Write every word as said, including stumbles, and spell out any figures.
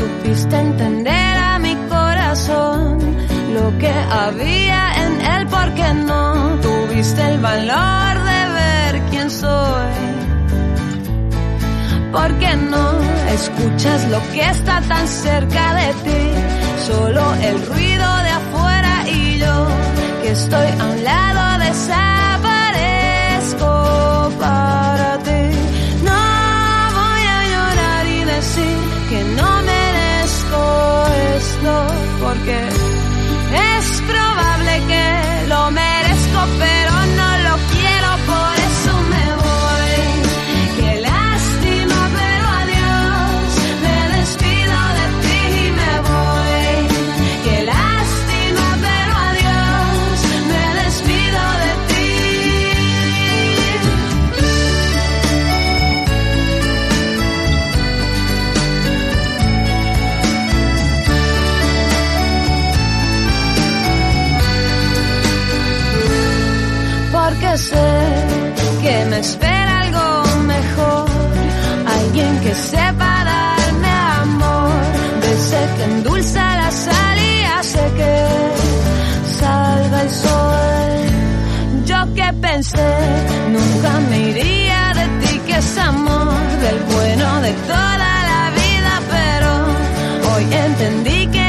supiste entender a mi corazón lo que había en él, porque no tuviste el valor de ver quién soy. Porque no escuchas lo que está tan cerca de ti, solo el ruido de afuera y yo que estoy a un lado desaparezco para ti. No voy a llorar y decir que no merezco esto, porque es probable que lo merezco, pero no lo quiero, por eso me voy. Qué lástima, pero adiós, me despido de ti y me voy. Qué lástima, pero adiós, me despido de ti. Porque sé que me espera algo mejor, alguien que sepa darme amor, de ese que endulza la sal y hace que salga el sol. Yo que pensé nunca me iría de ti, que es amor del bueno de toda la vida, pero hoy entendí que